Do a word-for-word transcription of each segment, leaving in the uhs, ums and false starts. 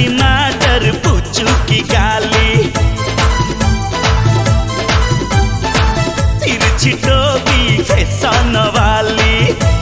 टमाटर पुचू की गाली, तिरछी टोपी फैशन वाली।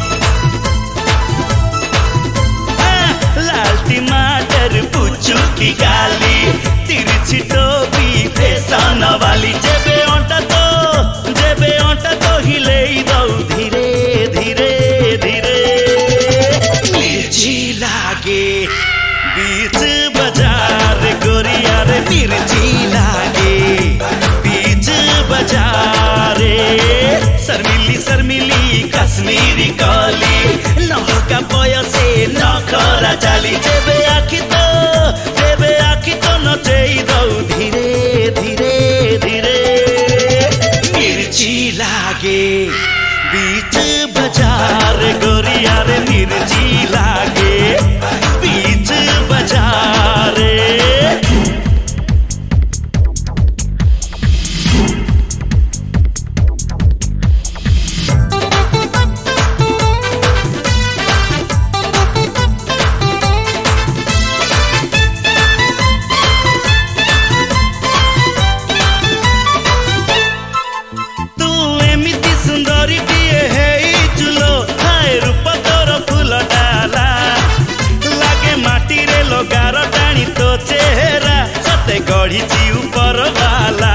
लाल टमाटर पुचू की गाली, तिरछी टोपी फैशन वाली। जेबे अंटा तो जेबे अंटा तो हिले दऊ धीरे धीरे धीरे। मिर्ची लागे बीच बाजार गोरिया रे, मिर्ची लागे बीच बाजार। शर्मिली शर्मिली कश्मीरी काली, नहका बयसे नखरा चाली। जेबे आखि तो जेबे आखि तो नचेई दऊ धीरे धीरे धीरे। मिर्ची लागे बीच बाजार गोरिया रे, मिर्ची लागे बीच बाजार। गढ़ी ऊपर वाला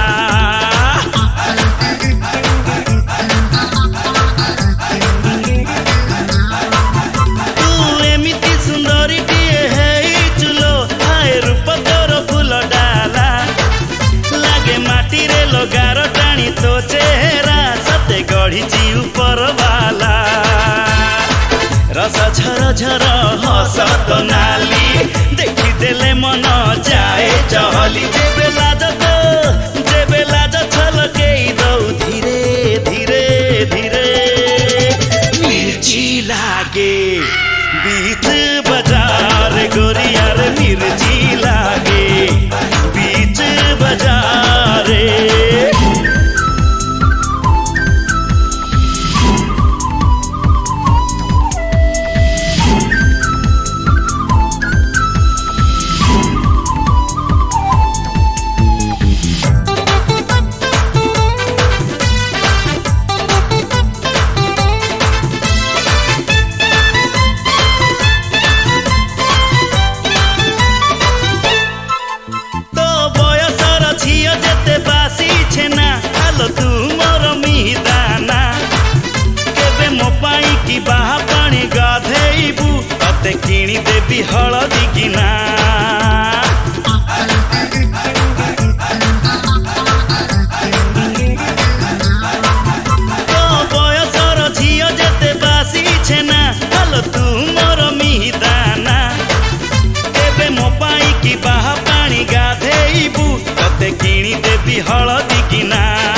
तू एमिति सुंदरी टीए है चुलो, हाय रूप तोर फूल डाला। लागे माटी रे लगार टाणी तो चेहरा, सते गढ़ी ऊपर वाला। रस झर झर हस तो नाली, देखी देले मन जाए चहली। जेबे लाज तो जेबे लाज छलके दऊ धीरे धीरे धीरे। मिर्ची लागे बीच बाजार गोरिया रे, मिर्ची लागे बीच बाजार। तू मोर मिहिदाना, केबे मो पाई की बाहा पानी गाधेबू, तते किणी देबी हलदी किना। तो बयसर झियो जेते बासी छेना, हालो तू मोर मिहिदाना। केबे मो पाई की बाहा पानी गाधेबू, तते किणी देबी हलदी किना।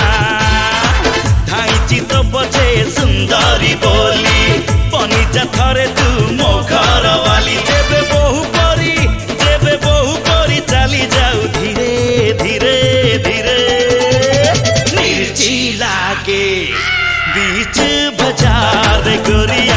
तो बचे सुंदरी बोली, पनीचा थरे तू मो घर वाली। जेबे बहु परी जेबे बहु परी चली जाऊ धीरे धीरे धीरे। मिर्ची लागे बीच बाजार गोरिया